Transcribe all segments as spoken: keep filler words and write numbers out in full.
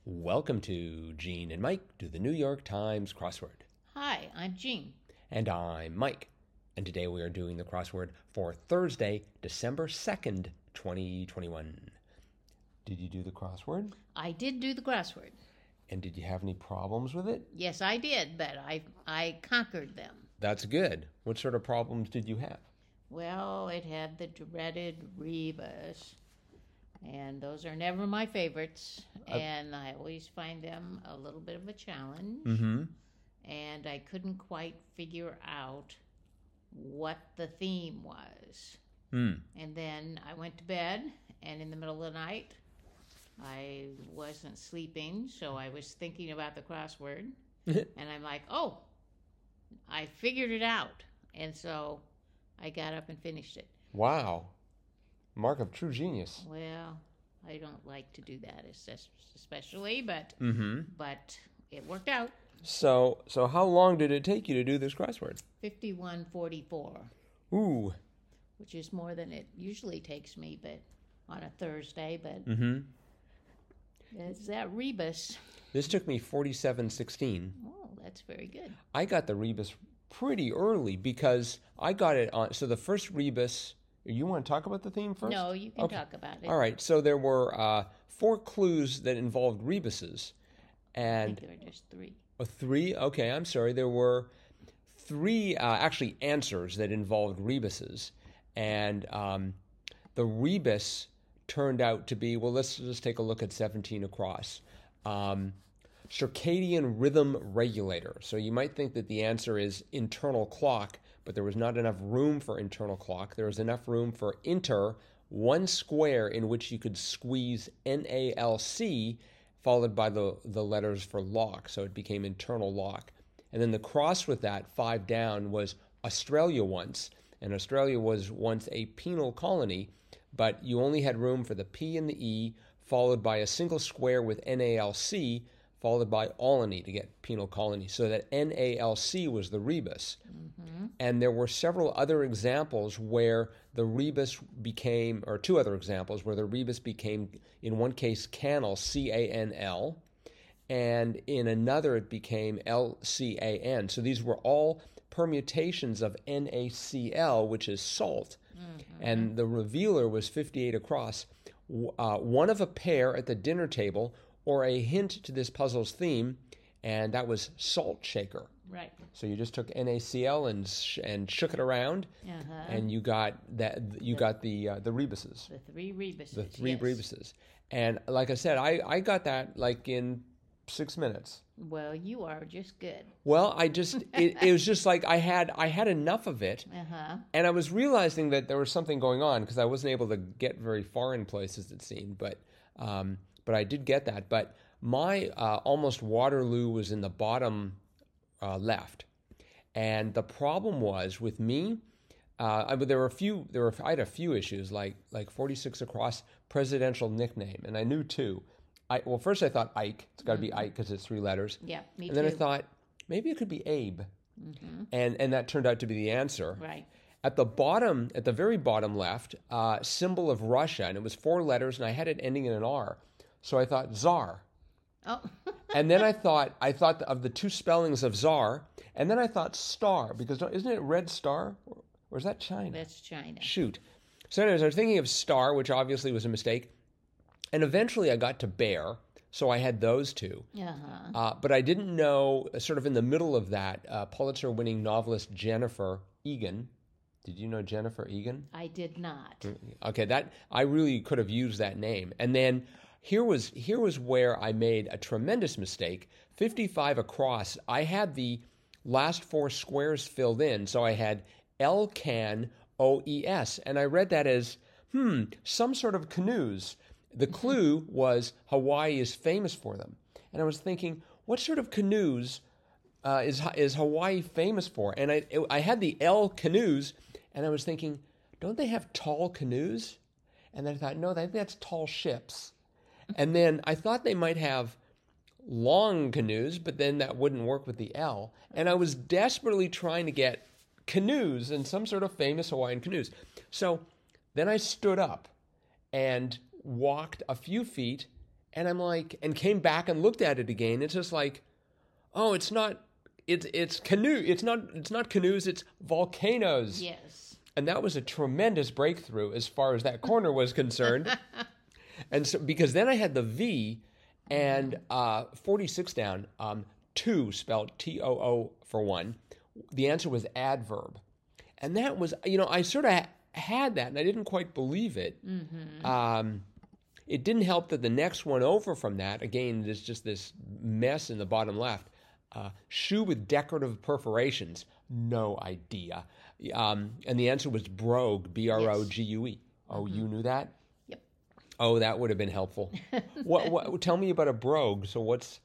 Welcome to Gene and Mike do the New York Times crossword. Hi, I'm Jean. And I'm Mike. And today we are doing the crossword for Thursday, December second, twenty twenty-one. Did you do the crossword? I did do the crossword. And did you have any problems with it? Yes, I did, but I I conquered them. That's good. What sort of problems did you have? Well, it had the dreaded rebus, and those are never my favorites, uh, and I always find them a little bit of a challenge. Mm-hmm. And I couldn't quite figure out what the theme was. Mm. And then I went to bed, and in the middle of the night, I wasn't sleeping, so I was thinking about the crossword, and I'm like, oh, I figured it out. And so I got up and finished it. Wow. Mark of true genius. Well, I don't like to do that especially, but mm-hmm. but it worked out. So, so how long did it take you to do this crossword? fifty-one forty-four. Ooh. Which is more than it usually takes me, but on a Thursday, but mm-hmm. It's that rebus. This took me forty-seven sixteen. Oh, that's very good. I got the rebus pretty early because I got it on. So the first rebus, you want to talk about the theme first? No, you can okay. talk about it. All right. So there were uh, four clues that involved rebuses. And I think there were just three. Oh, three? Okay, I'm sorry. There were three uh, actually answers that involved rebuses. And um, the rebus turned out to be, well, let's just take a look at seventeen across. Um, circadian rhythm regulator. So you might think that the answer is internal clock, but there was not enough room for internal clock. There was enough room for inter, one square in which you could squeeze N A L C, followed by the, the letters for lock. So it became internal lock. And then the cross with that, five down, was Australia once. And Australia was once a penal colony, but you only had room for the P and the E, followed by a single square with N A L C, followed by Olney to get penal colony. So that N A L C was the rebus. Mm-hmm. And there were several other examples where the rebus became, or two other examples, where the rebus became, in one case, canal, C A N L, and in another it became L C A N. So these were all permutations of N A C L, which is salt. Mm-hmm. And the revealer was fifty-eight across, uh, one of a pair at the dinner table, or a hint to this puzzle's theme, and that was salt shaker. Right. So you just took N A C L and sh- and shook it around, uh-huh. and you got that. You the, got the uh, the rebuses. The three rebuses. The three yes. rebuses. And like I said, I, I got that like in six minutes. Well, you are just good. Well, I just it, it was just like I had I had enough of it, uh-huh. and I was realizing that there was something going on because I wasn't able to get very far in places, it seemed, but um, but I did get that. But my uh, almost Waterloo was in the bottom uh, left, and the problem was with me. Uh, I, there were a few. There were I had a few issues like like forty-six across presidential nickname, and I knew two. I, well, first I thought Ike. It's got to be Ike because it's three letters. Yeah, me and too. And then I thought maybe it could be Abe, mm-hmm. and and that turned out to be the answer. Right. At the bottom, at the very bottom left, uh, symbol of Russia, and it was four letters, and I had it ending in an R. So I thought Tsar. Oh. And then I thought I thought of the two spellings of Tsar, and then I thought star because isn't it Red Star, or is that China? That's China. Shoot. So anyways, I was thinking of star, which obviously was a mistake. And eventually I got to bear, so I had those two. Uh-huh. Uh, but I didn't know, uh, sort of in the middle of that, uh, Pulitzer-winning novelist Jennifer Egan. Did you know Jennifer Egan? I did not. Okay, that I really could have used that name. And then here was here was where I made a tremendous mistake. fifty-five across, I had the last four squares filled in, so I had L C A N O E S, and I read that as, hmm, some sort of canoes. The clue was Hawaii is famous for them. And I was thinking, what sort of canoes uh, is is Hawaii famous for? And I it, I had the L canoes, and I was thinking, don't they have tall canoes? And then I thought, no, I think that's tall ships. And then I thought they might have long canoes, but then that wouldn't work with the L. And I was desperately trying to get canoes and some sort of famous Hawaiian canoes. So then I stood up and walked a few feet And I'm like, and came back and looked at it again. It's just like, oh, it's not, it's it's canoe. It's not, it's not canoes. It's volcanoes. Yes. And that was a tremendous breakthrough as far as that corner was concerned. And so, because then I had the V and uh, forty-six down, um, two spelled T O O for one. The answer was adverb. And that was, you know, I sort of had that and I didn't quite believe it. Mm-hmm. Um, it didn't help that the next one over from that, again, there's just this mess in the bottom left. Uh, shoe with decorative perforations. No idea. Um, and the answer was brogue, B R O G U E. Oh, Mm-hmm. you knew that? Yep. Oh, that would have been helpful. what, what? Tell me about a brogue. So what's...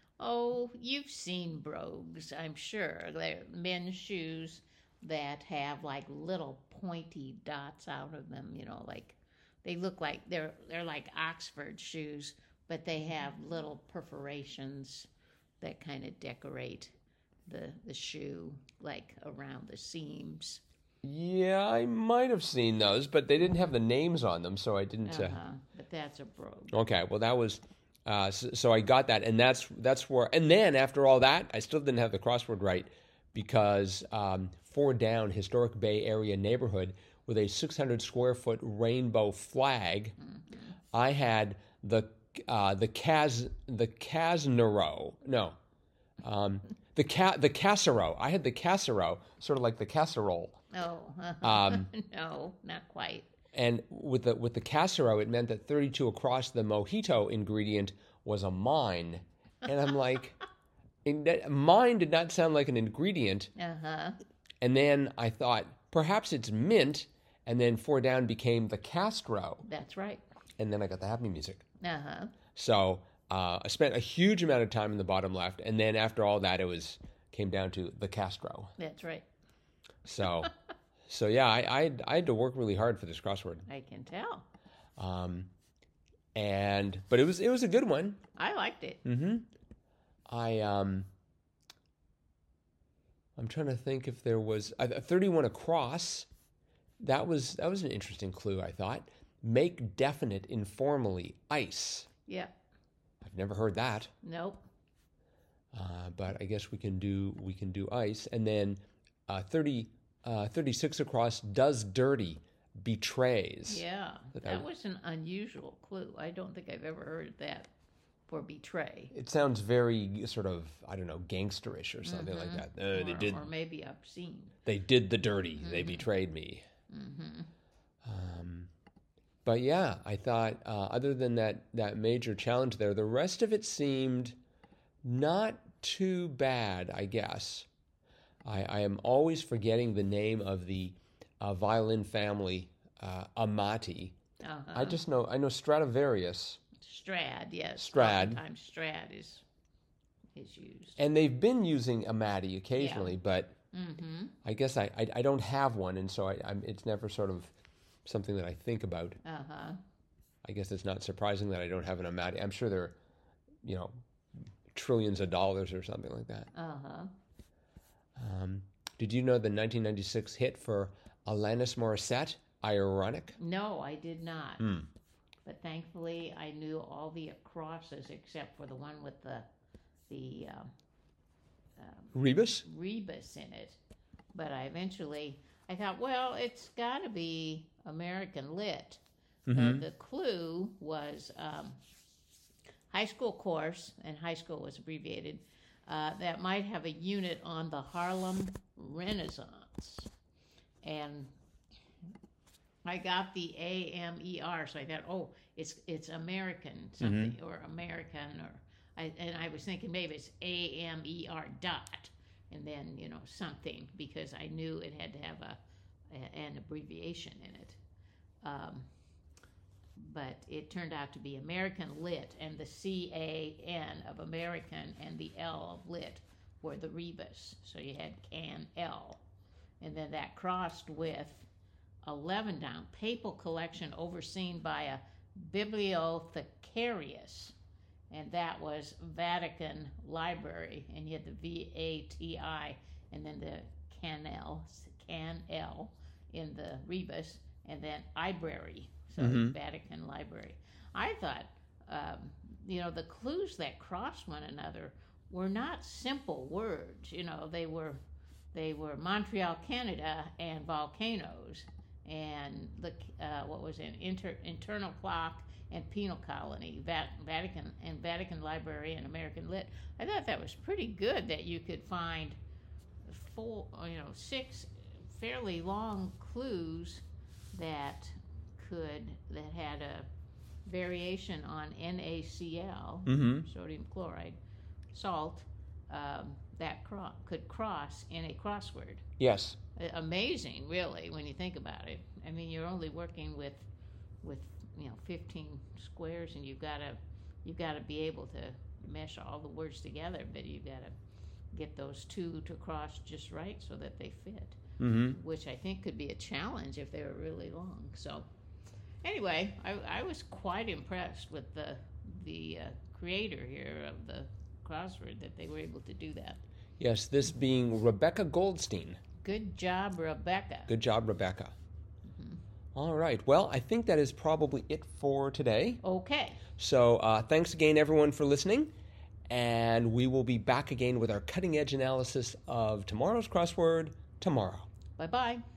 Oh, you've seen brogues, I'm sure. They're men's shoes that have like little pointy dots out of them, you know, like they look like they're they're like Oxford shoes, but they have little perforations that kind of decorate the the shoe like around the seams. Yeah, I might have seen those, but they didn't have the names on them, so I didn't... Uh... Uh-huh. But that's a brogue. Okay, well, that was... Uh, so, so I got that, and that's that's where... And then, after all that, I still didn't have the crossword right, because um, four down, historic Bay Area neighborhood with a six hundred square foot rainbow flag, mm-hmm. I had the uh, the Cas the Casnero, no, um, the ca- the Casero. I had the Casero, sort of like the casserole. Oh, Um, no, not quite. And with the with the Casero, it meant that thirty-two across the mojito ingredient was a mine. And I'm like, in that, mine did not sound like an ingredient. Uh-huh. And then I thought, perhaps it's mint. And then four down became the Castro. That's right. And then I got the happy music. Uh-huh. So uh, I spent a huge amount of time in the bottom left. And then after all that, it was came down to the Castro. That's right. So... So yeah, I, I had, I had to work really hard for this crossword. I can tell. Um, and but it was it was a good one. I liked it. Mm-hmm. I um. I'm trying to think if there was a thirty-one across. That was that was an interesting clue. I thought make definite informally ice. Yeah. I've never heard that. Nope. Uh, but I guess we can do we can do ice, and then uh, thirty. Uh, thirty-six across, does dirty, betrays. Yeah, that, that I, was an unusual clue. I don't think I've ever heard that for betray. It sounds very sort of, I don't know, gangsterish or something mm-hmm. like that. Uh, or, they did, or maybe obscene. They did the dirty. Mm-hmm. They betrayed me. Mm-hmm. Um, but yeah, I thought uh, other than that, that major challenge there, the rest of it seemed not too bad, I guess. I, I am always forgetting the name of the uh, violin family, uh, Amati. Uh-huh. I just know, I know Stradivarius. Strad, yes. Strad. Oftentimes Strad is is used. And they've been using Amati occasionally, Yeah. but mm-hmm. I guess I, I, I don't have one, and so I, I'm, it's never sort of something that I think about. Uh-huh. I guess it's not surprising that I don't have an Amati. I'm sure there are, you know, trillions of dollars or something like that. Uh-huh. Um, did you know the nineteen ninety-six hit for Alanis Morissette, Ironic? No, I did not. Mm. But thankfully, I knew all the crosses except for the one with the the um, um, Rebus? rebus in it. But I eventually, I thought, well, it's got to be American Lit. Mm-hmm. Uh, the clue was um, high school course, and high school was abbreviated, uh, that might have a unit on the Harlem Renaissance. And I got the A M E R, so I thought, oh, it's it's American something, mm-hmm. or American, or I, and I was thinking maybe it's A M E R dot, and then, you know, something, because I knew it had to have a, a an abbreviation in it. Um, but it turned out to be American Lit, and the C A N of American and the L of Lit were the rebus. So you had Can L. And then that crossed with eleven down, papal collection overseen by a bibliothecarius. And that was Vatican Library. And you had the V A T I and then the Can L, Can L in the rebus, and then library. So Mm-hmm. Vatican Library. I thought um, you know, the clues that crossed one another were not simple words. You know, they were they were Montreal, Canada, and volcanoes, and the uh, what was it, inter, internal clock and penal colony, Vat, Vatican and Vatican Library and American Lit. I thought that was pretty good that you could find four, you know, six fairly long clues that could that had a variation on NaCl, Mm-hmm. sodium chloride, salt, um, that cro- could cross in a crossword. Yes. Amazing, really, when you think about it. I mean, you're only working with with you know fifteen squares, and you've got to you've got to be able to mesh all the words together, but you've got to get those two to cross just right so that they fit. Mm-hmm. Which I think could be a challenge if they were really long. So, anyway, I, I was quite impressed with the the uh, creator here of the crossword that they were able to do that. Yes, this being Rebecca Goldstein. Good job, Rebecca. Good job, Rebecca. Mm-hmm. All right. Well, I think that is probably it for today. Okay. So uh, thanks again, everyone, for listening. And we will be back again with our cutting-edge analysis of tomorrow's crossword tomorrow. Bye-bye.